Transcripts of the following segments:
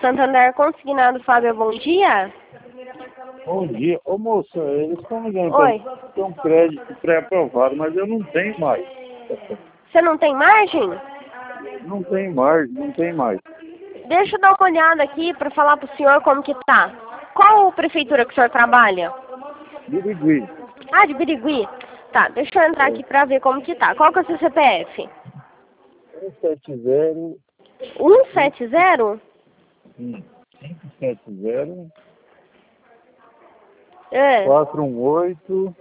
Santander Consignado, Fábio, bom dia. Bom dia. Ô moça, eles estão ligando Oi. para ter um crédito pré-aprovado, mas eu não tenho mais. Você não tem margem? Não tem mais, não tem mais. Deixa eu dar uma olhada aqui para falar pro senhor como que tá. Qual prefeitura que o senhor trabalha? Birigui. Ah, de Birigui. Tá, deixa eu entrar aqui para ver como que tá. Qual que é o seu CPF? 170 170? 570 É. 418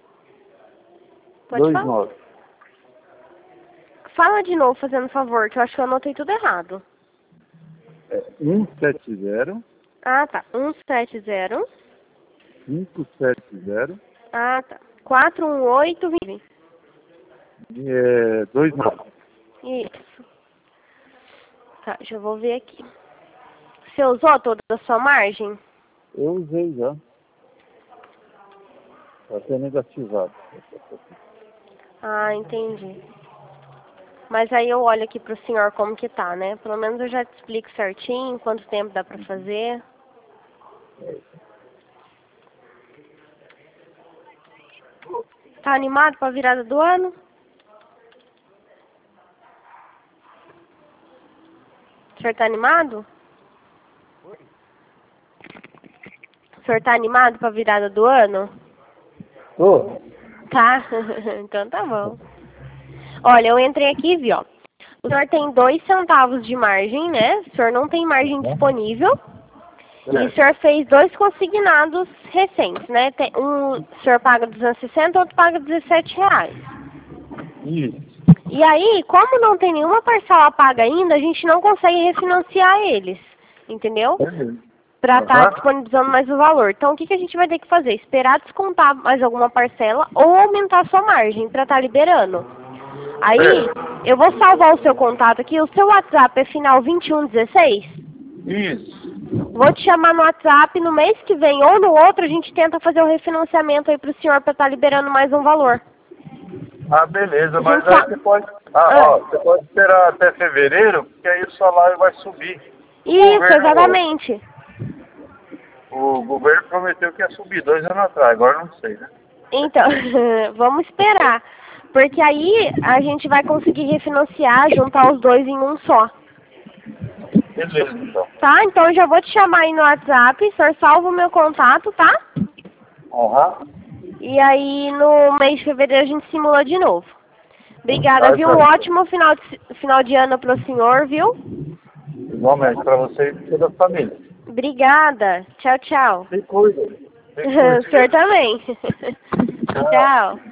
Pode falar? 29. Fala de novo, fazendo favor, que eu acho que eu anotei tudo errado. 170 Ah, tá. 170. 570 Ah, tá. 418 29. Isso. Tá, já vou ver aqui. Você usou toda a sua margem? Eu usei já. Está até negativado. Ah, entendi. Mas aí eu olho aqui pro senhor como que tá, né? Pelo menos eu já te explico certinho quanto tempo dá pra fazer. Tá animado pra virada do ano? O senhor tá animado? O senhor tá animado pra virada do ano? Tô. Tá? Então tá bom. Olha, eu entrei aqui e vi, ó. O senhor tem 2 centavos de margem, né? O senhor não tem margem disponível. E o senhor fez 2 consignados recentes, né? Um o senhor paga 260, outro paga R$17. Isso. E aí, como não tem nenhuma parcela paga ainda, a gente não consegue refinanciar eles, entendeu? Pra estar disponibilizando mais o valor. Então, o que a gente vai ter que fazer? Esperar descontar mais alguma parcela ou aumentar a sua margem pra estar liberando. Aí, eu vou salvar o seu contato aqui. O seu WhatsApp é final 2116? Isso. Vou te chamar no WhatsApp, no mês que vem ou no outro, a gente tenta fazer o refinanciamento aí pro senhor pra estar liberando mais um valor. Ah, beleza, mas Gente, aí você pode. Você pode esperar até fevereiro, porque aí o salário vai subir. Isso, exatamente. O governo prometeu que ia subir 2 anos atrás, agora não sei, né? Então, vamos esperar. Porque aí a gente vai conseguir refinanciar, juntar os dois em um só. Beleza, então. Tá? Então eu já vou te chamar aí no WhatsApp, o senhor salva o meu contato, tá? E aí no mês de fevereiro a gente simula de novo. Obrigada, viu? Um ótimo final de ano pro senhor, viu? Igualmente, para você e toda a família. Obrigada. Tchau, tchau. Se cuida. O senhor também. Tchau.